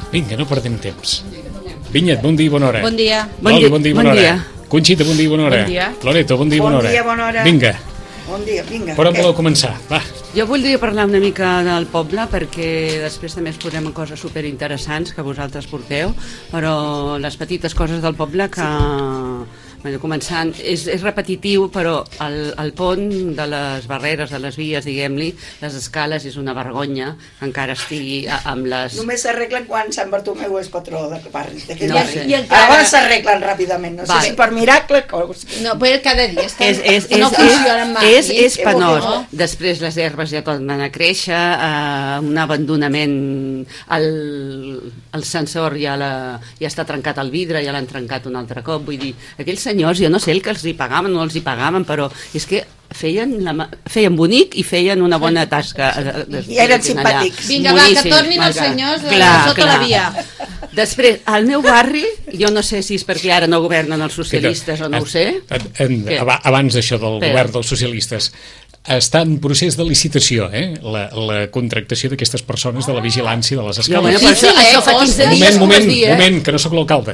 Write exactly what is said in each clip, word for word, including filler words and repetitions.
Vinga, no perdem temps. Vinyet, bon dia i bona hora. Bon dia. Loli, bon dia i bona bon hora. dia. Conxita, bon dia i bona hora. Bon dia. Loreto, bon dia i bona Bon hora. dia, bona hora. Vinga, Bon dia, vinga. per on Què? voleu començar? Va. Jo voldria parlar una mica del poble perquè després també ens posem en coses superinteressants que vosaltres porteu, però les petites coses del poble que... Bueno, començant, és, és repetitiu, però el, el pont de les barreres, de les vies, diguem-li, les escales, és una vergonya que encara estigui a, amb les... Només s'arreglen quan Sant Bartomeu és patró de barri. No No, sé. I encara- Ara s'arreglen ràpidament, no Vale. sé si per miracle o... No, però cada dia estan... És, és, és, no funcionen mai. és, és Que penós. bo, Després les herbes ja tornen a créixer, eh, un abandonament, el, el sensor ja, la, ja està trencat el vidre, ja l'han trencat un altre cop, vull dir, aquells senyors, jo no sé el que els hi pagaven, no els hi pagaven, però és que feien, la, ma- feien bonic i feien una bona tasca. de- de- I eren allà. simpàtics. Vinga, va, que Boníssim, tornin els vaja. senyors de Clar, sota clar. la via. Després, al meu barri, jo no sé si és perquè ara no governen els socialistes o no ho sé. En, en, Què? aba- abans d'això del Espera. govern dels socialistes, està en procés de licitació, eh? la, la contractació d'aquestes persones de la vigilància de les Jo, bueno, escales. però Sí, això, sí, això eh, fa quinze consta. dies Moment, que ho moment, vas dir, eh? moment, que no sóc l'alcalde.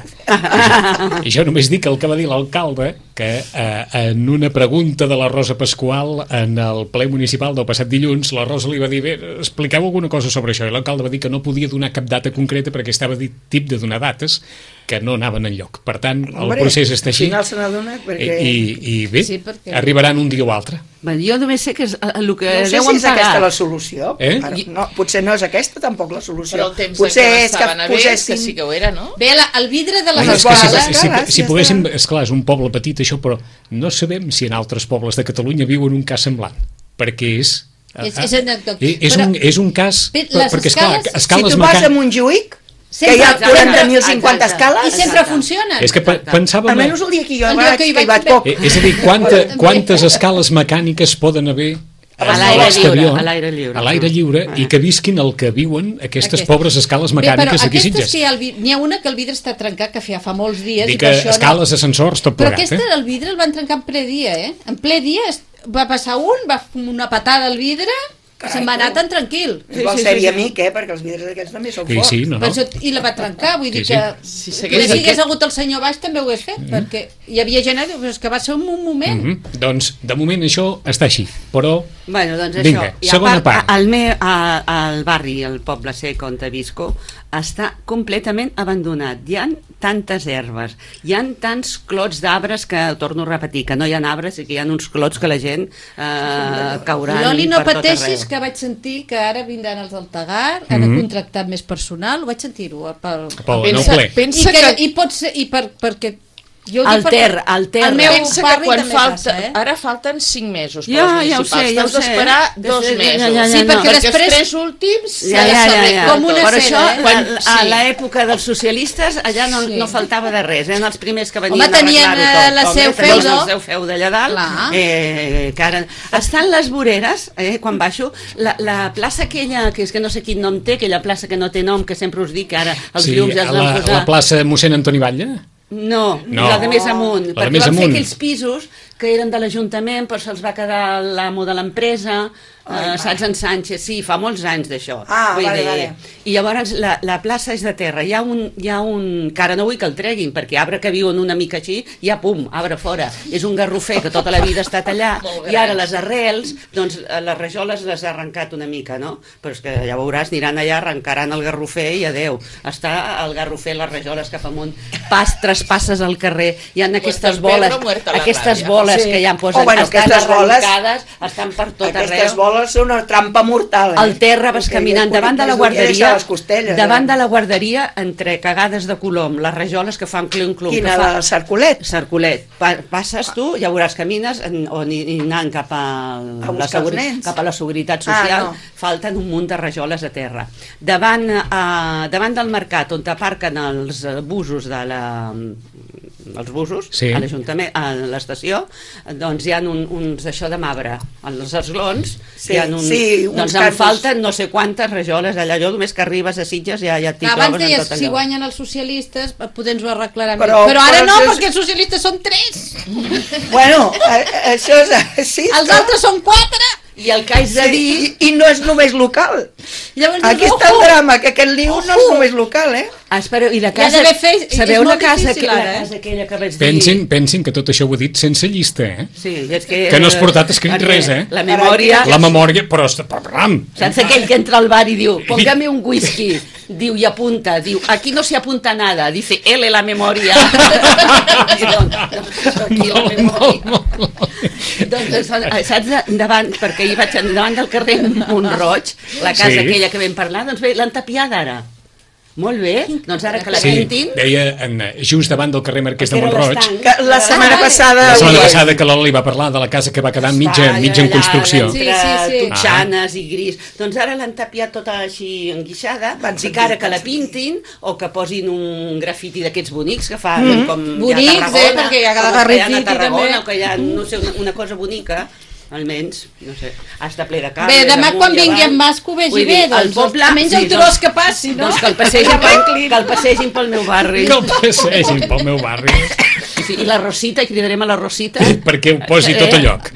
I jo només dic el que va dir l'alcalde, que eh, en una pregunta de la Rosa Pasqual en el ple municipal del passat dilluns, la Rosa li va dir, bé, expliqueu alguna cosa sobre això, i l'alcalde va dir que no podia donar cap data concreta perquè estava dit tip de donar dates que no anaven enlloc. Per tant, el Hombre, procés està així. Al final se n'adona perquè... I, i bé, Sí, perquè- arribaran un dia o altre. Bueno, jo només sé que és el que No sé si deuen és aquesta pagar. la solució. Eh? Ara, no, potser no és aquesta tampoc la solució. Però el temps potser en què és que estaven a bé, que posessin... sí que ho era, no? Bé, la, el vidre de les Ai, és que si, escales... si, si, escales, si ja poguéssim, està. esclar, és un poble petit això, però no sabem si en altres pobles de Catalunya viuen un cas semblant, perquè és... És- és anecdòtic. Eh, És, Però- un, és un cas... Bé, per- les perquè, esclar, escales- Si escales tu vas a mecàniques... Montjuïc, que Sempre, hi ha exacte, quaranta mil cinquanta exacte. escales, I sempre Exacte. funcionen. És que pe- pensàvem... almenys el dia que jo El hi dia vaig, que hi que hi vaig vaig poc. Eh, És a dir, quanta, quantes escales mecàniques poden haver A en l'aire l'exterior, lliure, a l'aire lliure. a l'aire lliure, i que visquin el que viuen aquestes Aquest. pobres escales Bé, però mecàniques aquí a aquestes Sitges. que hi ha, el vi- n'hi ha una que el vidre està trencat, que feia fa molts dies, Dic i per que això escales, no... ascensors, tot Però plegat, aquesta, eh? el vidre el van trencar en ple dia, eh? En ple dia es- va passar un, va fer una patada al vidre, que se'n va anar tan tranquil. Igual sí, sí, seria sí. amic, eh? Perquè els vidres aquests també són Sí, forts. sí, no, Per no. això, I la va trencar, vull dir Sí, sí. que Si si segueix hagués aquest- hagut el senyor baix també ho hagués fet, perquè hi havia gent que diu, "Però és que va ser un moment. Mhm. Doncs, de moment, això està així, però... Bueno, doncs Vinga, això. I a segona part. Al, meu, a, al barri, al poble sec on visco, està completament abandonat. Hi ha tantes herbes, hi ha tants clots d'arbres que, torno a repetir, que no hi ha arbres i que hi ha uns clots que la gent eh, cauran Loli, no per tot pateixis, arreu. que vaig sentir que ara vindran els del Tagar, han Mhm. contractat més personal, ho vaig sentir-ho. Pel... Pel, Pensa- no ple. I, Pensa que, que- i pot ser, i per, perquè jo ho El dic perquè ter, el ter. al meu Pensa que barri quan també falta, passa, eh? ara falten cinc mesos per Ja, als ja ho municipals, sé, ja ho t'has sé. d'esperar Ja, dos ja, ja, mesos. ja, ja, Sí, no. perquè Perquè després... els tres últims Ja, s'ha de ja, ja, saber ja. Com una Per seda, això, eh? Quan- a sí. l'època dels socialistes, allà no, Sí. no faltava de res, eren els primers que venien Home, tenien, a arreglar-ho eh, tot. la Home, seu tenien feudo. la seu feu d'allà dalt, Clar. eh, que ara... Estan les voreres, eh, quan baixo, la, la plaça aquella, que és que no sé quin nom té, aquella plaça que no té nom, que sempre us dic que ara els Sí, llums ja es van la, posar... la plaça Mossèn Antoni Batlle? No, No. la de més amunt, La de perquè més van fer amunt. aquells pisos que eren de l'Ajuntament, però se'ls va quedar l'amo de l'empresa, eh, saps, en Sánchez, sí, fa molts anys d'això. Ah, Vull vale, dir, vale. I llavors la, la plaça és de terra, hi ha, un, hi ha un... que ara no vull que el treguin, perquè arbre que viuen una mica així, ja pum, arbre fora. És un garrofer que tota la vida ha estat allà, Molt i ara gran. les arrels, doncs eh, les rajoles les ha arrencat una mica, no? Però és que ja veuràs, aniran allà, arrencaran el garrofer i adeu. Està el garrofer, les rajoles cap amunt, pas, traspasses al carrer, hi ha aquestes el boles, perro muerto a la aquestes ràbia. boles Sí. que ja posen, Oh, bueno, estan aquestes boles- arrencades, estan per tot Aquestes arreu. boles són una trampa mortal. Eh? Al terra vas Perquè caminant ja davant de la conec les ulleres guarderia, a les costelles, davant eh? de la guarderia, entre cagades de colom, les rajoles que fan clum-clum. Quina, que fa... la Sarcolet? Cercolet. Pa passes tu, ja veuràs, camines en, o ni, ni anant cap a, A la buscar els seguri- nens. cap a la Seguretat Ah, Social, no. falten un munt de rajoles a terra. Davant, eh, davant del mercat, on t'aparquen els eh, busos de la els busos, Sí. a l'Ajuntament, a l'estació, doncs hi ha un, uns això de marbre, els esglons, Sí, hi ha un, sí, uns doncs en canvis. falten no sé quantes rajoles allà, jo només que arribes a Sitges ja, ja t'hi Abans trobes en deies, tot si allò. guanyen els socialistes, podem ho arreglar Però- però, però ara però no, això és- perquè els socialistes són tres. Bueno, eh, això és... Sí, Els altres són quatre. I el que haig de dir... I, I no és només local. Llavors, Aquí dius, està el ojo! drama, que aquest liu no és només local, eh? Ah, espereu, i la I ha casa... d'haver fet- Sabeu és la molt casa, difícil, que, la ara, eh? casa aquella que vaig dir... Pensin, pensin que tot això ho he dit sense llista, eh? Sí, és que... Que no has portat escrit perquè res, eh? La memòria... La memòria, però... Ram! Saps aquell que entra al bar i diu, póngame un whisky, diu, i apunta, diu, aquí no se apunta nada, dice, él la memoria. Aquí la memòria. Doncs, saps, davant, perquè hi vaig davant del carrer Montroig, la casa Sí. aquella que vam parlar, doncs bé, l'han tapiada ara. Molt bé, doncs ara que la Sí, pintin... deia en, just davant del carrer Marquès de Era Montroig, l'estanc. Que la setmana passada... la setmana passada que l'Oli va parlar de la casa que va quedar mitja, Està mitja en allà, construcció. entre Sí, sí, sí. totxanes i gris. Doncs ara l'han tapiat tota així enguixada, Van dic sentir, ara que la van sentir. pintin o que posin un grafiti d'aquests bonics que fan mm -hmm. com Bonics, hi ha a Tarragona, eh, perquè hi ha cada com els que hi ha a grafiti Tarragona, també. o que hi ha, no sé, una, una cosa bonica, almenys, no sé, està ple de cables. Bé, demà amunt quan i vingui avall. en Mas que ho vegi Vull dir, bé, el doncs, poble... almenys el tros doncs- que passi, no? Doncs que el passegin, pel, que el passegin pel meu barri. Que el passegin pel meu barri, Sí, sí, i la Rosita, i cridarem a la Rosita. perquè ho posi tot a lloc.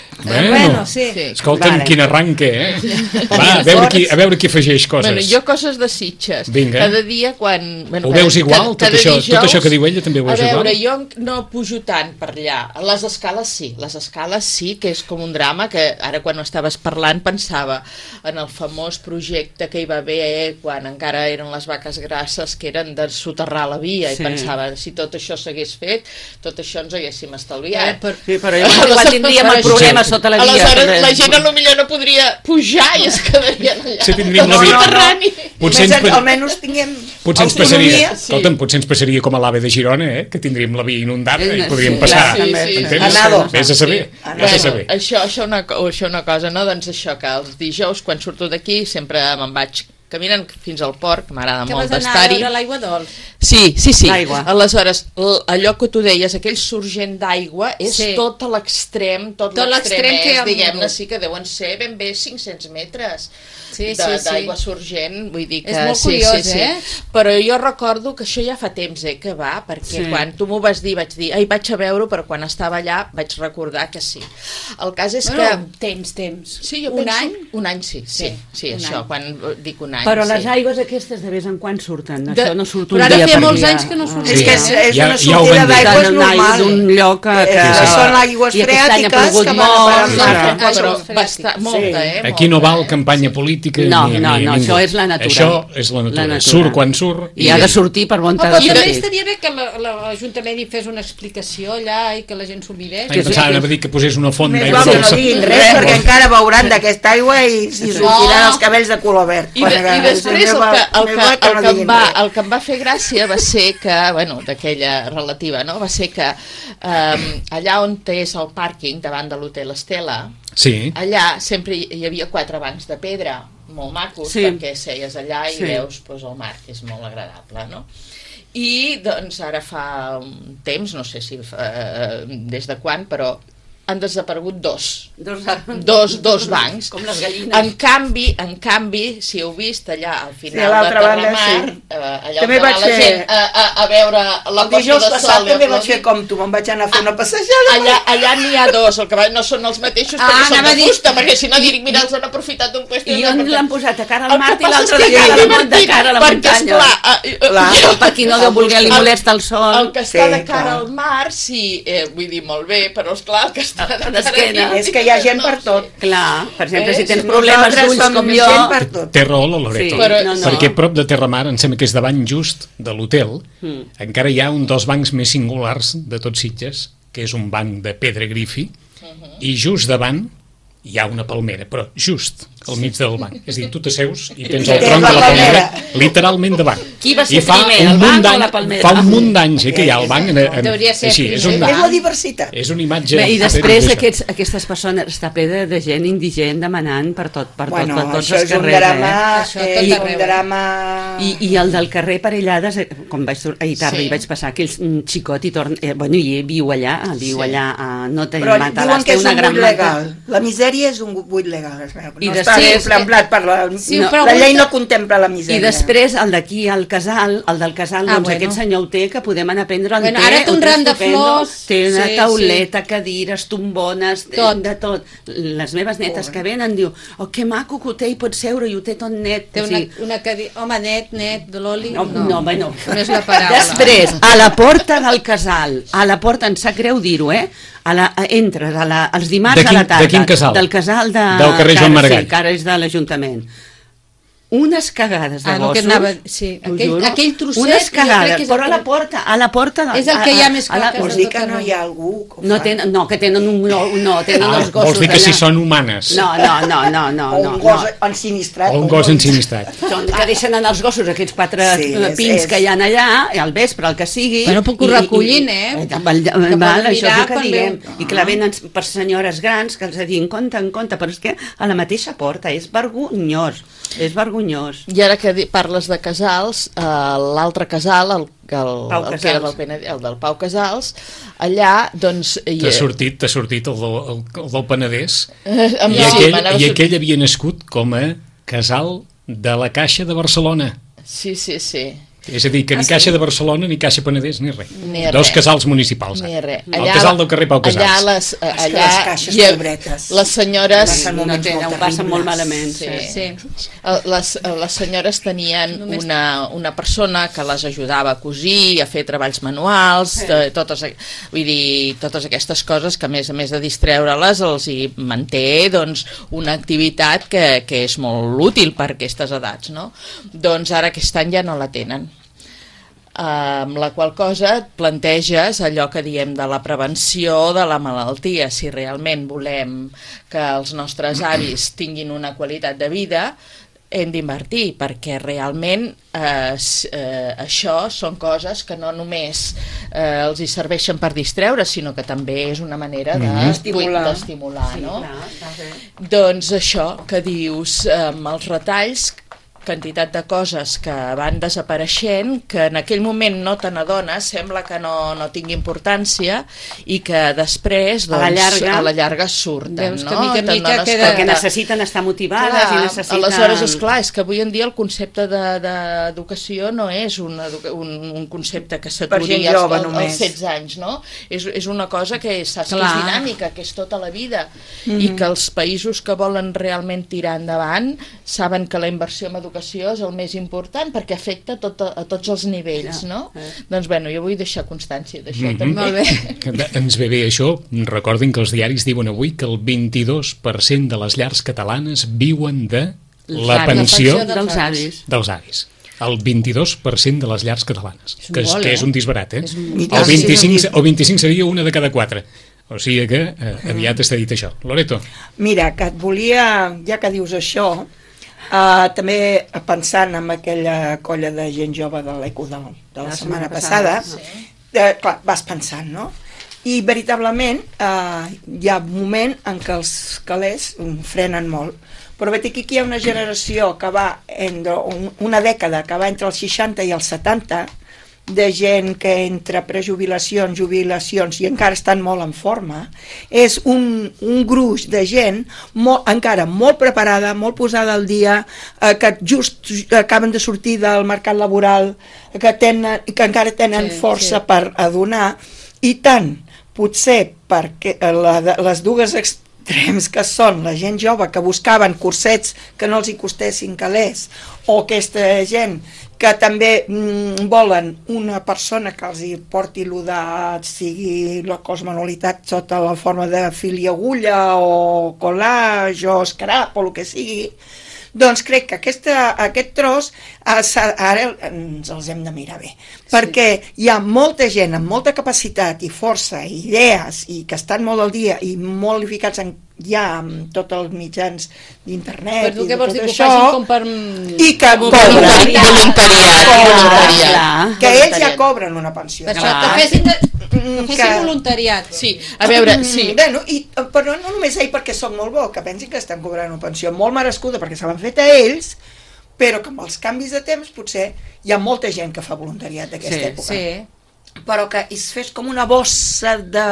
Bueno, sí. Sí. Escolta'm, Vale. quin arranque, eh? Va, a veure qui, a veure qui afegeix coses. Bueno, jo coses de Sitges. Vinga. Cada dia quan... Bueno, Ho veus cada- igual, tot cada això- dijous- tot això que diu ella també ho veus A veure, igual? jo no pujo tant per allà. A les escales sí, les escales sí, que és com un drama que ara quan ho estaves parlant pensava en el famós projecte que hi va haver quan encara eren les vaques grasses, que eren de soterrar la via, Sí. i pensava, si tot això s'hagués fet, tot això ens haguéssim estalviat. Eh, per- Sí, però igual, igual tindríem el problema sota la via. Aleshores, també. la gent a lo millor no podria pujar i es quedarien allà. Si tindríem la Al via- soterrani. Potser ens, Més, pa- almenys tinguem potser ens autonomia. passaria, Sí. escolta'm, potser ens passaria com a l'AVE de Girona, eh? Que tindríem la via inundada i Sí, podríem sí, passar. clar, sí, sí. Entens? Anado. Vés a saber, Sí. vés a Bueno, saber. això, això, una, co- això una cosa, no? Doncs això, que els dijous, quan surto d'aquí, sempre me'n vaig caminant fins al port, que m'agrada Que molt vas anar a d'estar-hi. veure l'aigua dolç. Sí, sí, sí. L'aigua. Aleshores, l- allò que tu deies, aquell sorgent d'aigua, és Sí. tot a l'extrem, tot, Tot l'extrem l'extrem que hi ha és, diguem-ne, hagut. sí que deuen ser ben bé cinc-cents metres Sí, de- sí, sí. d'aigua sorgent, vull dir que... És molt sí, curiós, sí, sí. eh? Però jo recordo que això ja fa temps, eh, que va, perquè Sí. quan tu m'ho vas dir, vaig dir, ai, vaig a veure, però quan estava allà vaig recordar que sí. El cas és Bueno, que... temps, temps. Sí, jo un penso, any? Un any, sí, sí, sí, Sí, un això, any. quan eh, dic un any, Però sí. les aigües aquestes de vez en quan surten. De- Això no surt Però un ara dia feia per molts dia. anys que no sortia. És que és, és Ja- una ja ho sortida van dir. d'aigües D'un normal. d'un lloc que... Eh, que... són aigües I aquest any ha freàtiques plogut que van a parar molt. al mar. clar. Aigües Però freàtiques. basta, molta, eh? Aquí no molta, val eh? campanya política No, ni, no, ni no, ningú. això és la natura. Això és la natura. La natura. Surt quan surt. I ha de sortir per bon Oh, però t'ha de també sortir. estaria bé que la- la- l'Ajuntament hi fes una explicació allà i que la gent s'ho mirés. Ai, pensava, anava a dir que posés una font Més d'aigua val que no dolça. diguin res, perquè encara veuran d'aquesta aigua i si sortiran els cabells de color verd. I, de, i després el que, el, que, Més val el, no que em diguin va, res. el que em va fer gràcia va ser que, bueno, d'aquella relativa, no? Va ser que um, allà on és el pàrquing, davant de l'hotel Estela, Sí. allà sempre hi hi havia quatre bancs de pedra, molt macos, Sí. perquè seies allà i Sí. veus pues, el mar, que és molt agradable, no? I doncs ara fa un temps, no sé si fa, eh, des de quan, però han desaparegut dos. Dos, Dos, dos bancs. Com les gallines. En canvi, en canvi, si heu vist allà al Sí, final a de l'altra banda, Terramar, sí. eh, allà També on va vaig la fer- gent a, a, a veure la El posta dijous de passat sol. i també vaig aplaudir. fer com tu, me'n vaig anar a fer una passejada. Allà, allà n'hi ha dos, el que va, no són els mateixos Ah, perquè són anava a de dir- fusta, perquè si no dic, mira, els han aprofitat d'un puesto. I on l'han posat? A cara El al que mar i passa és l'altre que de cara és al món, de divertit, cara a la perquè, muntanya. esclar, eh, eh, Clar. El per qui no deu voler li El- molesta el sol. el que està Sí, de cara clar. al mar, sí, eh, vull dir, molt bé, però esclar, el que està de cara d'esquena. aquí, És que hi ha gent per tot. Clar, per exemple, Eh, si tens si problemes nosaltres d'ulls som com gent jo... per tot. Té raó la Loreto, Sí, Però- no, no. perquè prop de Terramar, em sembla que és davant just de l'hotel, Mm. encara hi ha un dels bancs més singulars de tots Sitges, que és un banc de pedra grifi, i just davant hi ha una palmera, però just al mig del banc. És a dir, tu t'asseus i tens el Tens tronc la de la palmera, palmera. literalment davant. Qui va ser I fa primer, un el munt banc o d'any- la palmera? Fa un munt d'anys eh, que hi ha el banc. En, en, Hauria de ser així, és, un, primer. És la diversitat. és una imatge... Bé, I després d'això. aquests, aquestes persones, està ple de, de gent indigent demanant per tot, per Bueno, tot, per tots això els és un carrers. drama, Això eh, tot i arreu. un drama... Eh? I, I el del carrer Parellades, eh, com vaig tor- ahir tarda Sí. hi vaig passar, aquell mm, xicot i torna, eh, bueno, i viu allà, eh, viu Sí. allà, eh, no tenim Però mata, diuen que té és una un gran buit mata. legal. La misèria és un buit legal. No I està després... contemplat per la... Sí, no, però la llei aguanta- no contempla la misèria. I després el d'aquí al casal, el del casal, Ah, doncs bueno. aquest senyor ho té, que podem anar a prendre el Bueno, té. ara té ho un ram de estupendo. flors. Té una Sí, tauleta, cadires, tombones, Tot. de tot. Les meves netes que venen diu, oh, que maco que ho té, i pot seure, i ho té tot net. Té O una, sigui, una cadi... Home, net, net, de l'oli... No, no, bueno. No és la paraula. Després, a la porta del casal, a la porta, em sap greu dir-ho, eh? A la, a, entres a la, els dimarts De quin- a la tarda. de quin casal? Del casal de... Del carrer Joan que ara- Maragall. Sí, que ara és de l'Ajuntament. Unes cagades de Ah, el que gossos. anava- sí, t'ho aquell- juro. aquell trosset, Unes jo crec cagades, que és el però a que- la porta, a la porta... de- És el que hi ha més a la- caques Vols de dir tot que no arreu. hi ha algú que ho No, fa? tenen, no, que tenen un... No, no tenen Ah, els gossos vols dir que allà. si són humanes. No, no, no, no, no. O no, un gos no. ensinistrat. O un gos ensinistrat. Són, que deixen anar els gossos, aquests quatre Sí, sí, és- pins és- que hi ha allà, i al vespre, el que sigui... Bueno, puc ho i- i- recullin, i- eh? i- Que Val, poden val, això és mirar el que quan diguem. veu- I que la venen per senyores grans, que els diuen, compte, en compte, però és que a la mateixa porta, és vergonyós, és vergonyós. I ara que di- parles de casals, eh, l'altre casal, el, el, Pau el, que era Casals. del, Pened- el del Pau Casals, allà, doncs... hi- T'ha sortit, t'ha sortit el, del, el, el del Penedès. Eh, amb- I, sí, aquell, m'anava a I sor- aquell havia nascut com a casal de la Caixa de Barcelona. Sí, sí, sí. És a dir, que ni Caixa de Barcelona, ni Caixa Penedès, ni res. Ni Dos res. casals municipals. Ni res. El casal del carrer Pau Casals. Allà les, eh, És que allà, les caixes hi ha- pobretes. les senyores... Passen No, moments té, molt ho passen molt terribles. malament. Sí. Sí. Sí. Eh, Les, eh, les senyores tenien Només- una, una persona que les ajudava a cosir, a fer treballs manuals, eh, totes, vull dir, totes aquestes coses que a més a més de distreure-les els hi manté doncs, una activitat que, que és molt útil per aquestes edats, no? Doncs ara aquest any ja no la tenen. Amb la qual cosa et planteges allò que diem de la prevenció de la malaltia. Si realment volem que els nostres avis tinguin una qualitat de vida, hem d'invertir, perquè realment eh, s- eh, això són coses que no només eh, els hi serveixen per distreure, sinó que també és una manera de- Estimular. d'estimular, Sí, no? clar, està bé. Doncs això que dius, eh, amb els retalls, quantitat de coses que van desapareixent, que en aquell moment no te n'adones, sembla que no, no tingui importància, i que després, doncs, A la llarga- a la llarga surten, Veus no? que mica en Te'n mica dones queda- Perquè compte. necessiten estar motivades Clar, i necessiten... aleshores, esclar, és que avui en dia el concepte de- d'educació no és una, educa- un, un concepte que Per s'aturi gent als, jove als, només. als setze anys, no? És, és una cosa que saps que és Clar. dinàmica, que és tota la vida, i que els països que volen realment tirar endavant saben que la inversió en educació és el més important, perquè afecta tot, a, a tots els nivells, no? Doncs bueno, jo vull deixar constància d'això, Mhm. també. Molt bé. Ens ve bé això. Recordin que els diaris diuen avui que el vint-i-dos per cent de les llars catalanes viuen de la avis. pensió La pensió dels avis. dels avis. El vint-i-dos per cent de les llars catalanes. un Que és, molt, que és eh? un disbarat, eh? un- El vint-i-cinc, el vint-i-cinc seria una de cada quatre. O sigui que eh, aviat està dit això. Loreto. Mira, que et volia, ja que dius això, uh, també pensant en aquella colla de gent jove de l'Eco de, de la, setmana passada, sí. eh, clar, vas pensant, no? I veritablement uh, hi ha un moment en què els calés mm, frenen molt. Però vet aquí que hi ha una generació que va, entre, un- una dècada que va entre els seixanta i els setanta, de gent que entre prejubilacions, jubilacions i encara estan molt en forma, és un, un gruix de gent molt, encara molt preparada, molt posada al dia, eh, que just acaben de sortir del mercat laboral, que, tenen, que encara tenen Sí, força sí. per a donar, i tant potser perquè eh, la, de- les dues extrems que són la gent jove que buscaven cursets que no els hi costessin calés, o aquesta gent que també mm, volen una persona que els hi porti l'udat, sigui la cosmanualitat sota la forma de fil i agulla o collage o scrap o el que sigui, doncs crec que aquesta, aquest tros eh, s'ha- ara ens els hem de mirar bé, perquè hi ha molta gent amb molta capacitat i força i idees i que estan molt al dia i molt ficats en, ja amb tots els mitjans d'internet Però tu i què de vols tot dir, que ho això, facin com per... i que com cobren. voluntariat? Voluntariat, Cobren. voluntariat. Clar. que ells ja Voluntariat. cobren una pensió. Per això, Clar. que fessin, de, que Mm, fessin que- voluntariat. Sí, a veure, sí. Mm, bueno, i, però no només ell perquè són molt bo, que pensin que estan cobrant una pensió molt merescuda perquè se l'han fet a ells, però que amb els canvis de temps potser hi ha molta gent que fa voluntariat d'aquesta Sí, època. Sí. però que es fes com una bossa de,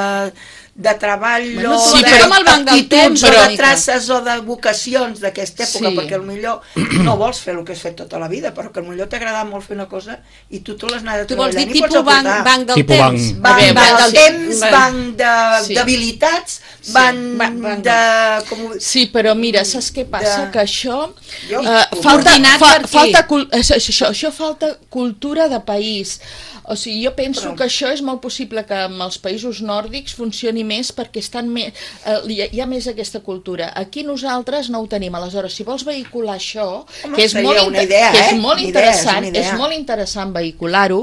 de treball Bueno, o sí, de però- com el banc del temps, o però- de traces o de vocacions d'aquesta època, Sí. perquè potser no vols fer el que has fet tota la vida, però que potser t'ha agradat molt fer una cosa i tu te l'has anat Tu vols dir treballant i pots tipus banc, aportar. banc del Tipus temps? banc. Banc, A veure, banc del sí. temps, Banc. banc de- Sí. d'habilitats, Sí. banc Banc- banc de... Com, ho- Sí, però mira, saps què passa? De- Que això... Jo- eh, falta, Coordinat fa, per qui? falta, cul- això, això, això falta cultura de país. O sigui, jo penso Però- que això és molt possible que amb els països nòrdics funcioni més perquè estan més, eh, hi, ha, hi ha més aquesta cultura. Aquí nosaltres no ho tenim. Aleshores, si vols vehicular això, Home, que és seria molt, una inter- idea, que és eh? molt Una idea, és interessant, una idea. és molt interessant vehicular-ho,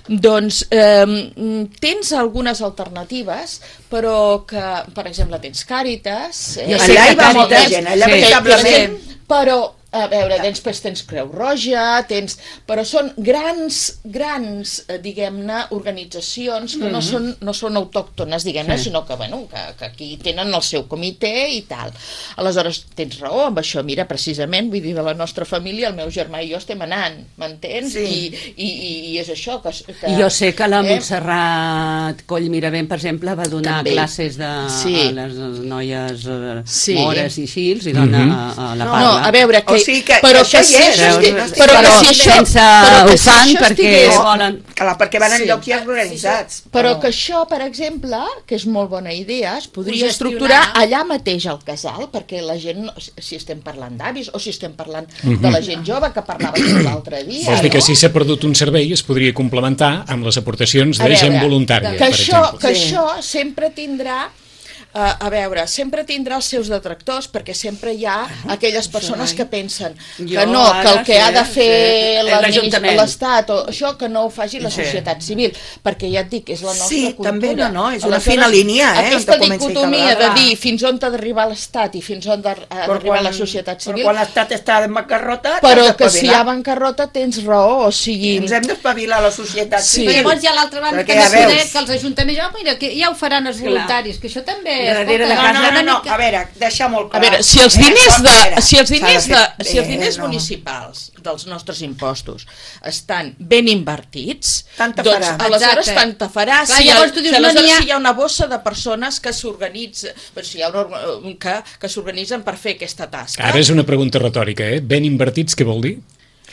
doncs eh, tens algunes alternatives, però que, per exemple, tens Càritas... Jo eh, sé allà que hi va Càritas- molta gent, allà sí, veritablement... però a veure, després tens Creu Roja, tens... però són grans, grans, eh, diguem-ne, organitzacions que no, són, no són autòctones, diguem-ne, Sí. sinó que, bueno, que, que aquí tenen el seu comitè i tal. Aleshores, tens raó amb això, mira, precisament, vull dir, de la nostra família, el meu germà i jo estem anant, m'entens? Sí. I, i, i, I és això que... que Jo sé que la eh? Montserrat Coll Miravent, per exemple, va donar També. classes de, Sí. a les noies eh, Sí. mores i així, i dona Mhm. a, a la No, parla. No, a veure, que, O sigui que però això que hi si és, això, però- esti- però, però que si això, sense- però que ho si fan això perquè estigués- volen. Clar, perquè van en Sí. llocs ja organitzats. Però que això, per exemple, que és molt bona idea, es podria Ho gestionar. estructurar allà mateix al casal, perquè la gent, no- si estem parlant d'avis o si estem parlant de la gent jove que parlaven l'altre dia, Vols dir que no? si s'ha perdut un servei es podria complementar amb les aportacions A de gent veure, voluntària, que per això, exemple. que Sí. això sempre tindrà Uh, a veure, sempre tindrà els seus detractors perquè sempre hi ha aquelles persones que pensen que Jo no, que el ara que ha de sé, fer sí, l'administra- l'Ajuntament. l'Estat o això que no ho faci la Sí. societat civil, perquè ja et dic, és la nostra Sí, cultura. també, no, no, és una Aleshores, fina línia, eh, aquesta on te comença a dicotomia de calar. dir fins on ha d'arribar l'Estat i fins on ha d'arribar la societat civil, Però quan l'Estat està en bancarrota, però t'has que si hi ha d'espavilar. bancarrota tens raó, o sigui... Ens hem d'espavilar la societat Sí. Però civil. llavors hi ha l'altra banda Perquè també ja poder veus. que els ajuntaments ja, mira, que ja ho faran els Clar. voluntaris, que això també... Darrere de escolta, casa- No, no, no, no, mica- a veure, deixar molt A clar. veure, si els Eh, diners, això, a de, veure, si els s'ha diners, de, fer si els bé, diners no. municipals dels nostres impostos estan ben invertits, Tant te doncs farà. aleshores Exacte. tant te farà. Clar, Si, llavors el, tu dius, si no aleshores n'hi ha- si hi ha una bossa de persones que s'organitza, però si hi ha una, orga- que, que s'organitzen per fer aquesta tasca. Ara és una pregunta retòrica, eh? Ben invertits, què vol dir?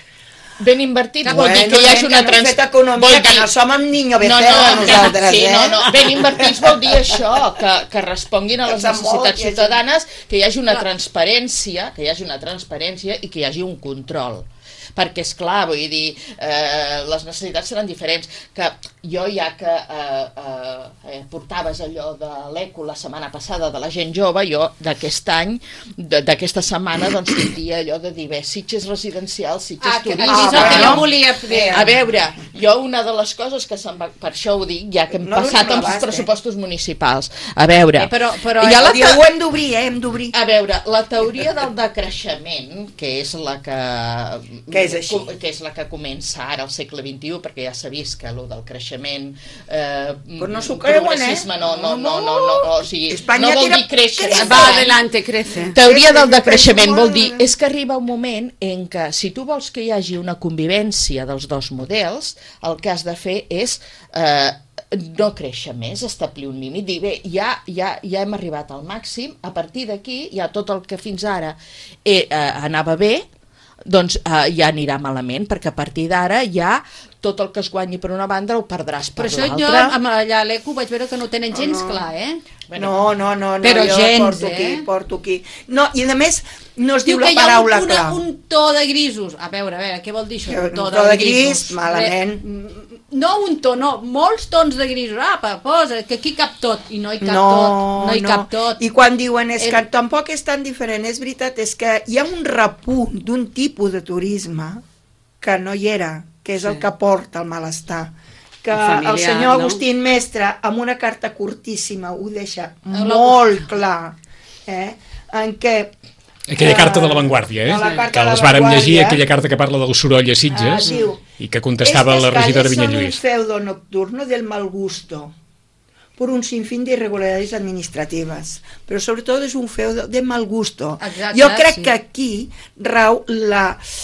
Ben invertits vol dir Bueno, que hi hagi nen, una que no hem trans... fet economia, vol que no som amb Niño no, Becerra, no, nosaltres, sí, eh? no, no. Ben invertits vol dir això, que, que responguin a Que les s'ha molt, necessitats hi ha gent- ciutadanes, que hi hagi una transparència, que hi hagi una transparència i que hi hagi un control. Perquè, és clar, vull dir, eh, les necessitats seran diferents. Que jo ja que eh, eh, portaves allò de l'ECO la setmana passada de la gent jove, jo d'aquest any, de- d'aquesta setmana, doncs tindria allò de dir, bé, Sitges residencial, Sitges Ah, que turístic. és el que bueno. jo volia fer. A veure, jo una de les coses que se'n va... Per això ho dic, ja que hem No passat donem amb els l'abast, eh? pressupostos municipals. A veure... Eh, però- però- hi ha la Ho diu, ho hem d'obrir, eh? Hem d'obrir. a veure, la teoria del decreixement, que és la que... Que és així. Que és la que comença ara al segle vint-i-u, perquè ja s'ha vist que allò del creixement... Eh, Però no s'ho creuen, eh? progressisme, no, no, no, no, no, o sigui, Espanya no vol tira- dir créixer. crece. Va adelante, crece. Teoria del Crece, decreixement crece vol molt. dir és que arriba un moment en què si tu vols que hi hagi una convivència dels dos models, el que has de fer és eh, no créixer més, establir un límit, dir bé, ja, ja, ja hem arribat al màxim, a partir d'aquí ja tot el que fins ara eh, eh, anava bé, doncs eh, ja anirà malament, perquè a partir d'ara ja tot el que es guanyi per una banda ho perdràs per Per això jo l'altra. amb allà a l'ECO vaig veure que no ho tenen gens no. clar, eh? No, no, no, no, Però jo gens, porto eh? aquí, porto aquí. No, i a més, no es diu, Diu la que hi ha un, paraula una, clar. un to de grisos. A veure, a veure, què vol dir això? Un to de gris, malament. Re- No un to, no, molts tons de grisos. Apa, posa, que aquí cap tot. I no hi cap no, tot, no hi no. cap tot. I quan diuen és que El- tampoc és tan diferent, és veritat, és que hi ha un repunt d'un tipus de turisme que no hi era, que és Sí. el que porta el malestar. Que Familiar, el senyor no? Agustín Mestre, amb una carta curtíssima, ho deixa El molt clar, eh? en què Aquella carta de l'avantguàrdia, eh? de la carta Que de les vàrem llegir, l'avantguàrdia. aquella carta que parla del soroll a Sitges, Ah, diu, i que contestava la Estas regidora calles son Vinyalluís. un feudo nocturno del mal gusto por un sinfín de irregularidades administrativas, pero sobre todo es un feudo de mal gusto. Exacte, Jo crec sí. que aquí rau la,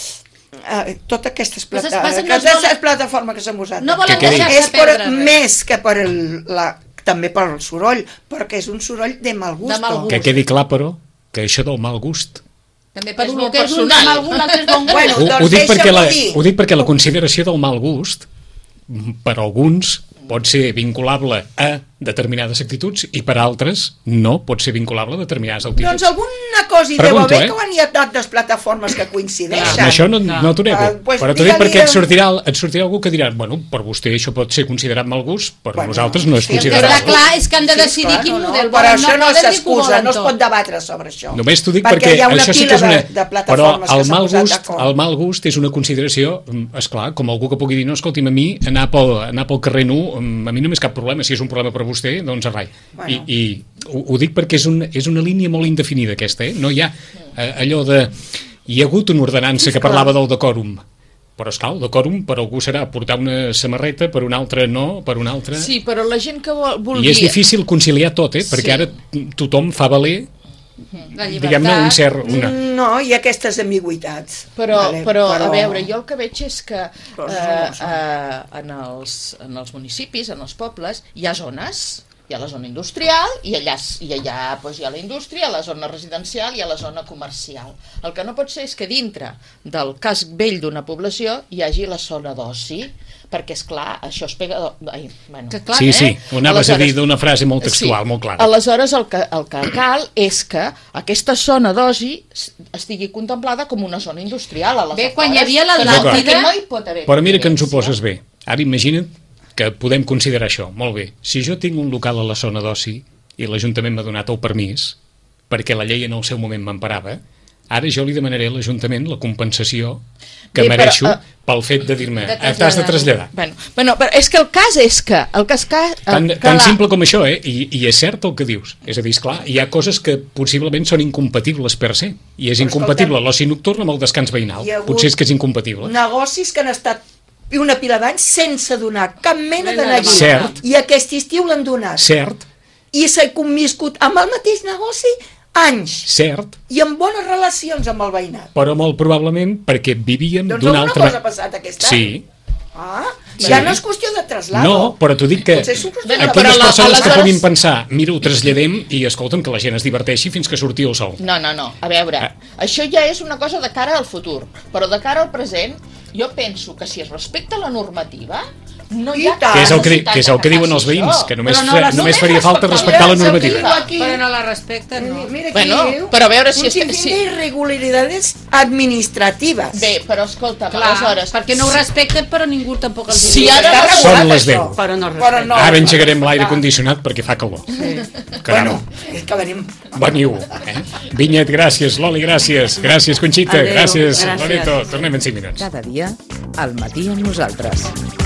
Uh, totes aquestes, Però plata saps, no es aquestes volen- plataformes que s'han usat No volen Que quedi. deixar-se és per, perdre res. més que per el, la, també per el soroll, perquè és un soroll de mal gust. De mal gust. Que quedi clar, però, que això del mal gust També per És un molt que és un de personal. mal gust, l'altre és bon gust. Bueno, ho, doncs ho, dic deixa'm-ho perquè la, dir. ho dic perquè la consideració del mal gust per alguns pot ser vinculable a determinades actituds i per altres no pot ser vinculable a determinades actituds. Doncs alguna cosa hi Pregunto, deu haver, eh? que hi ha tantes plataformes que coincideixen. Això no, no t'ho nego, Ah, pues però t'ho dic digue-li perquè et amb- sortirà, et sortirà algú que dirà, bueno, per vostè això pot ser considerat mal gust, per Bueno, nosaltres no és sí, considerat Està mal gust. clar, és que han de Sí, decidir clar, quin no, no, model però volen. això no poden dir que ho s'excusa, volen no es tot. pot debatre sobre això. Només t'ho dic perquè, hi ha una això sí pila que és una... de, de Però plataformes el que s'han mal, posat gust, d'acord. el mal gust és una consideració, és clar, com algú que pugui dir, no, escolti'm, a mi anar pel, anar pel carrer nu, a mi no m'és cap problema, si és un problema per vostè, doncs a rai. Bueno. I, i ho, ho dic perquè és, un, és una línia molt indefinida aquesta, eh? No hi ha eh, allò de... Hi ha hagut una ordenança que parlava del decòrum, però esclar, el decòrum per algú serà portar una samarreta, per un altre no, per un altre... Sí, però la gent que vol, vulgui... I és difícil conciliar tot, eh? Perquè Sí. ara tothom fa valer, La diguem-ne, un llibertat. cert... Una... No, hi ha aquestes ambigüitats. Però, Vale, però, a veure, jo el que veig és que Però no eh, ho són. eh, en, els, en els municipis, en els pobles, hi ha zones. Hi ha la zona industrial i allà, i allà doncs, hi ha la indústria, la zona residencial i a la zona comercial. El que no pot ser és que dintre del casc vell d'una població hi hagi la zona d'oci, perquè, és clar, això es pega... Ai, bueno, Que clar, Sí, eh? sí, ho anaves a dir Aleshores- d'una frase molt textual, Sí. molt clara. Aleshores, el que, el que cal és que aquesta zona d'oci s- estigui contemplada com una zona industrial. A les Bé, quan hi afores, havia que no- l'Atlàntida- perquè no hi pot haver Però mira que ens ho convivència. poses bé. Ara imagina't que podem considerar això. Molt bé. Si jo tinc un local a la zona d'oci i l'Ajuntament m'ha donat el permís, perquè la llei en el seu moment m'emparava, ara jo li demanaré a l'Ajuntament la compensació que Bé, però, mereixo eh, pel fet de dir-me de "Ah, t'has de traslladar. Bueno, bueno, però és que el cas és que... El cas que, el, Tan, que tan la- simple com això, eh? I, I és cert el que dius. És a dir, esclar, hi ha coses que possiblement són incompatibles per se. I és Però incompatible escolta'm, l'oci nocturn amb el descans veïnal. hi ha hagut Potser és que és incompatible. Negocis que han estat una pila d'anys sense donar cap mena de Mena de neguit. Cert. I aquest estiu l'han donat. Cert, I s'ha conviscut amb el mateix negoci anys. cert, I amb bones relacions amb el veïnat. però molt probablement perquè vivíem Doncs d'una alguna altra... cosa ha passat aquest any. Sí, Ah, Sí. ja no és qüestió de traslado. no, però t'ho dic que Potser és qüestió de Bueno, aquelles però la- persones que aleshores- puguin pensar, mira, ho traslladem i escolta'm, que la gent es diverteixi fins que surti el sol. No, no, no. A veure, Ah. això ja és una cosa de cara al futur. Però de cara al present, jo penso que si es respecta la normativa, no hi ha I tant. Que és el que, di- necessitat que és el de que diuen faci els veïns, això. que només, Però no fa- les- només només faria falta respectar- respectar la Ja, normativa. diu aquí. Però no la respecten, no. Mira aquí Bueno, diu, però a veure si un és que- sinfín si- d'irregularidades administratives. Bé, però escolta'm, Clar, aleshores... perquè no ho respecten, però ningú tampoc els Si diu. ara Està no- Són regulat, les això. deu. Però no Però respecta. no. Ara engegarem l'aire condicionat perquè fa calor. Caram, Bueno, és que venim... veniu. Eh? Vinyet, gràcies. Loli, gràcies. Gràcies, Conxita. Adéu, gràcies, gràcies. Loreto. Tornem en cinc minuts. Cada dia, al matí amb nosaltres.